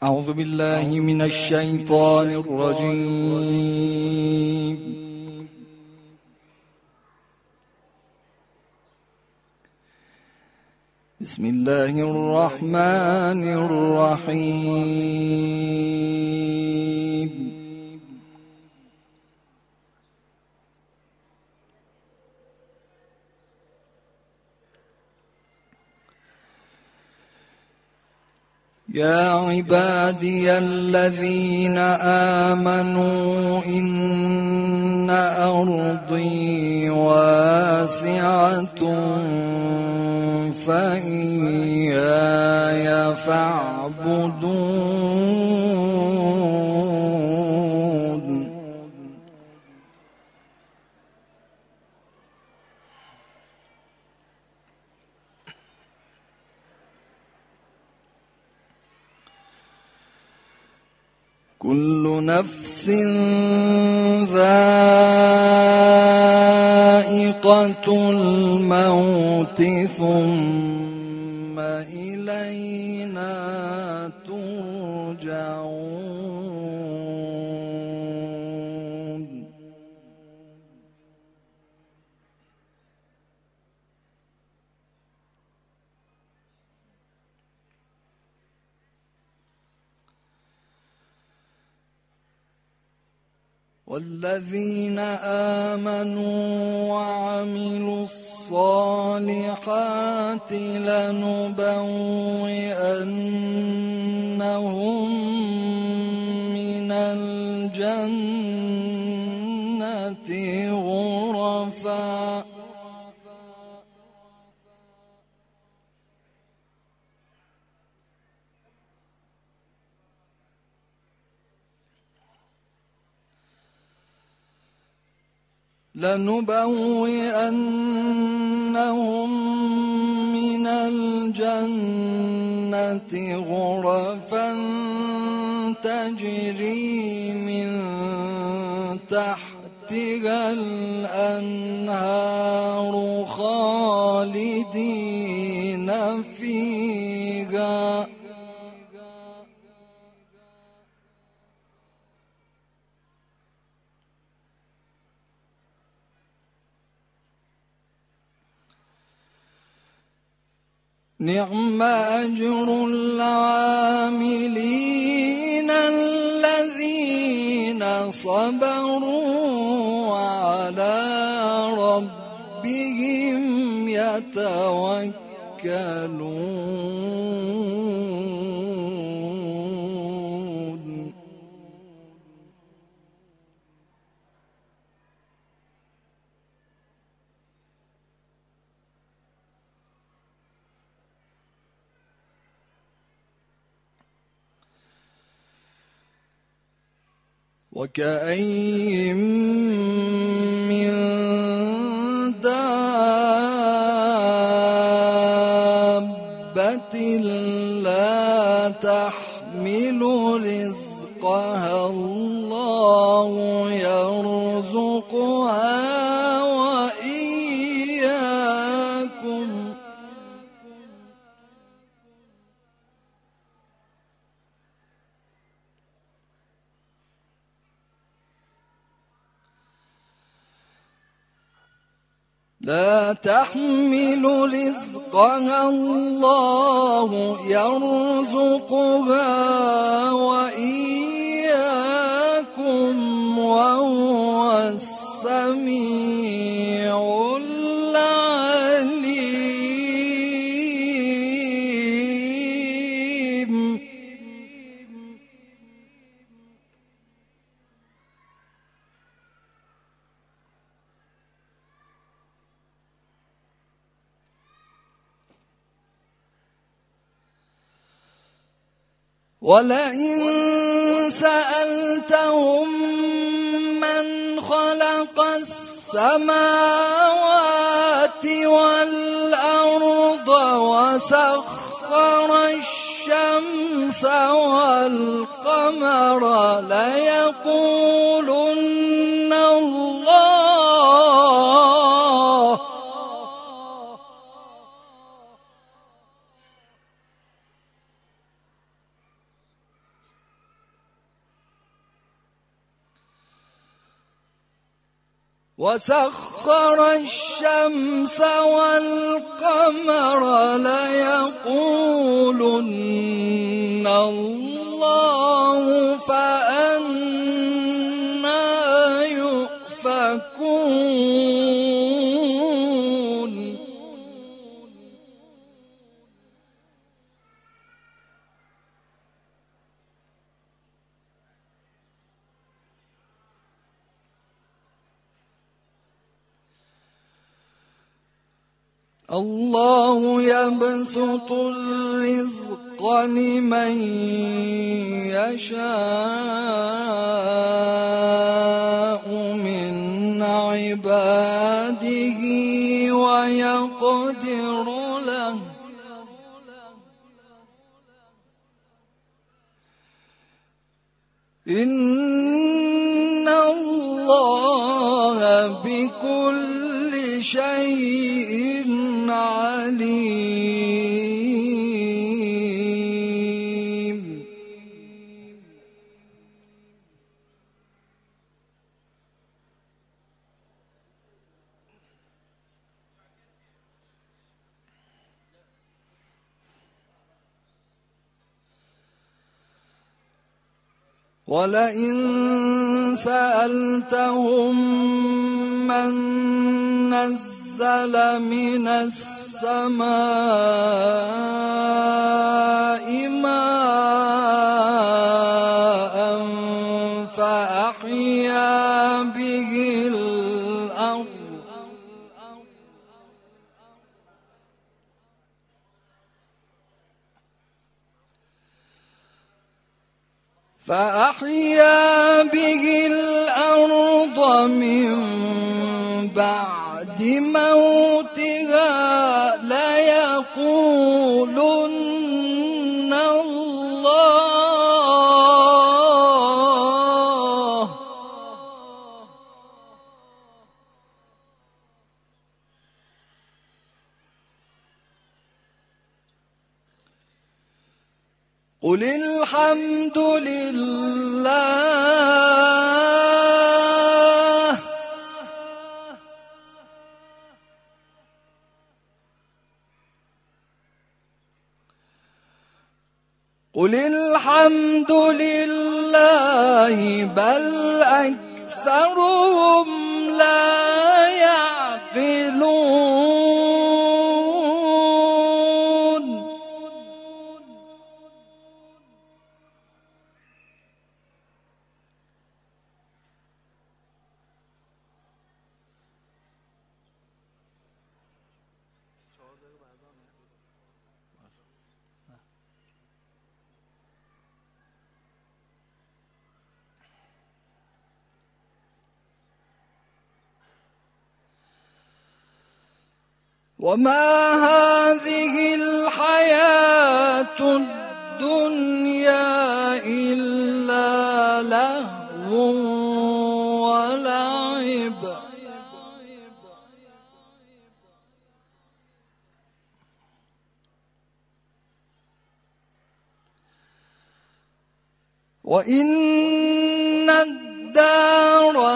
أعوذ بالله من الشيطان الرجيم. بسم الله الرحمن الرحيم. يا عبادي الذين آمنوا إن أرضي واسعة فإياي فاعبدون. كل نفس ذائقة الموت ثم إلينا ترجعون. والذين آمنوا وعملوا الصالحات لنبوئنهم من الجنة غرفا تجري من تحتها الأنهار خالدين فيها نعم أجر العاملين الذين صبروا وعلى ربهم يتوكلون. وكأين من دابة لا تحمل رزقها الله يرزقها وإياكم. لا تحمل رزقها الله يرزقها وإياكم وهو السميع العليم. ولئن سألتهم من خلق السماوات والأرض وسخر الشمس والقمر ليقولن الله. وسخر الشمس والقمر ليقولن الله فأنى يؤفكون الله يبسط الرزق لمن يشاء من عباده ويقدر له إن الله بكل شيء عليم. ولئن سألتهم من نزل من السماء ماء فأحيا به الأرض من بعد موتها ليقولن الله. قل الحمد لله قل الحمد لله بل أكثرهم لا يعقلون. وما هذه الحياة الدنيا إلا لهو ولعب وإن الدار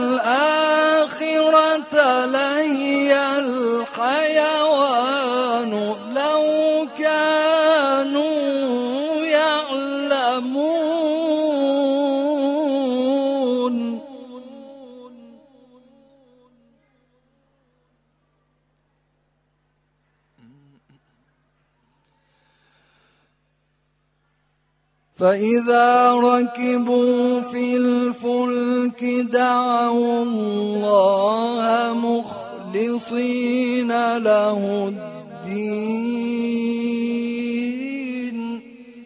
الآخرة لهي الحيوان لو كانوا يعلمون. فإذا ركبوا في الفلك دعوا الله مخلصين له الدين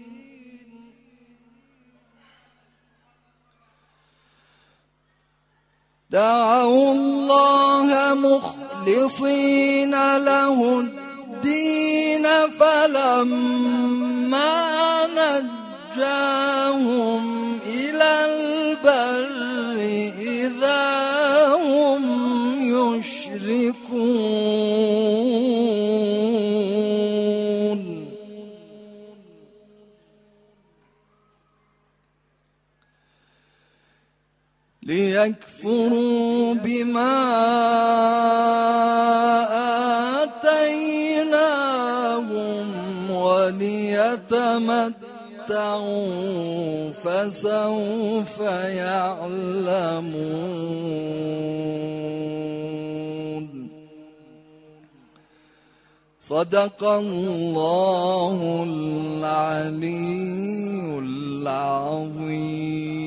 دعوا الله مخلصين له الدين فلما نجاهم إلى البر إذا هم يشركون. ليكفروا بما آتيناهم وليتمتعوا فسوف يعلمون. صدق الله العلي العظيم.